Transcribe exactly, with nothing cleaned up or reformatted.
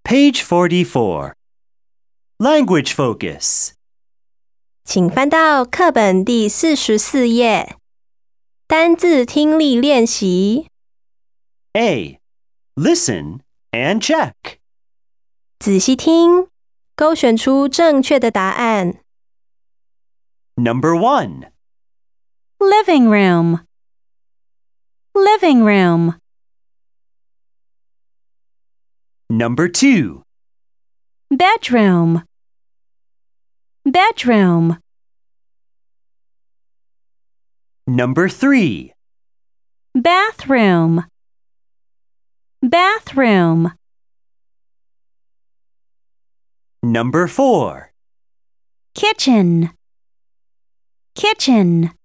Page forty-four. Language focus. 请翻到课本第四十四页，单字听力练习。 A. Listen and check. 仔细听，勾选出正确的答案。 Number one. Living room. Living room. Number two. Bedroom. Bedroom. Number three. Bathroom. Bathroom. Number four. Kitchen. Kitchen.